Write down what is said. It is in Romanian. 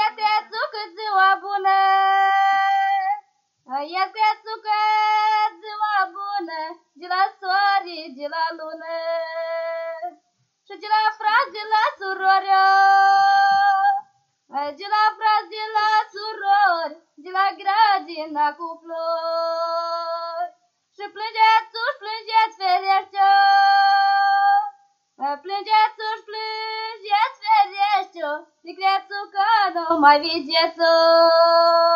Ia crețucă, ziua bună! Ia crețucă, ziua bună! De la soare, de la lună! Și de la frați, de la surori! De la frați, de la surori! De la grădina cu flori! Și plângeți-uși, plângeți ferește! Plângeți-uși, plângeți ferește! De crețucă nu mai vedeți-o!